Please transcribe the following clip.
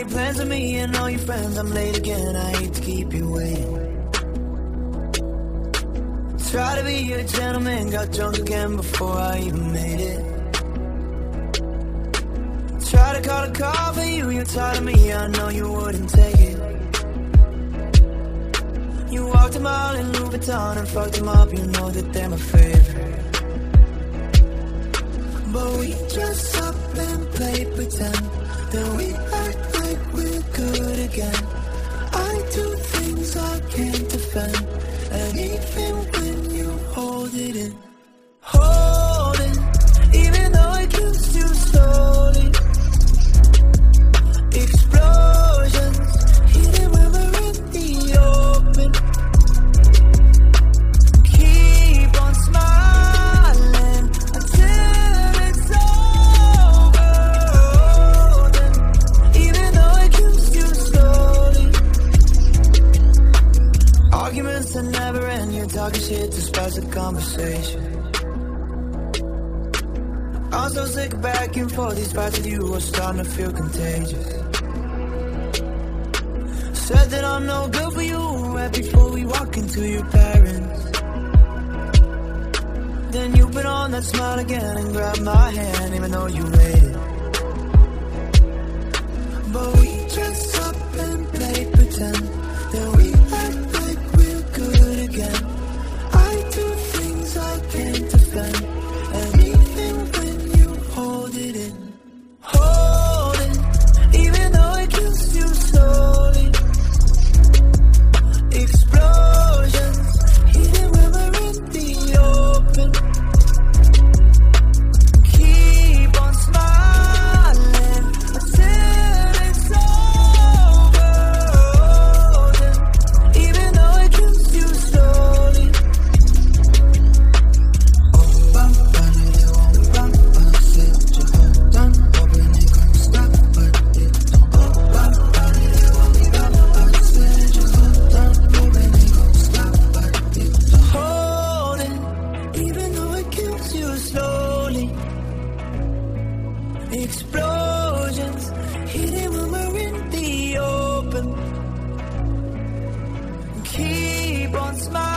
made plans with me and all your friends. I'm late again, I hate to keep you waiting. Try to be a gentleman, got drunk again before I even made it. Try to call a call for you, you're tired of me, I know you wouldn't take it. You walked a mile in Louis Vuitton and fucked them up, you know that they're my favorite. But we dress up and play pretend, then we act like we're good again. I do things I can't defend, and even when you hold it in, hold it, even though it kills you slowly. Explosions, hidden when we're in the open. Keep on smiling until it's over. Then, even though it kills you slowly. Arguments that never end, you're talking shit to spice the conversation. I'm so sick of back and forth, these fights with you are starting to feel contagious. Said that I'm no good for you right before we walk into your parents. Then you put on that smile again and grab my hand even though you waited. But we dress up and play pretend, then we act like we're good again. I do things I can't defend, and even when you hold it in, hold it, even though it kills you slowly. Explosions, hidden when we're in the open. Keep on smiling until it's over. Then, even though it kills you slowly. Explosions, hidden when we're in the open. Keep on smiling.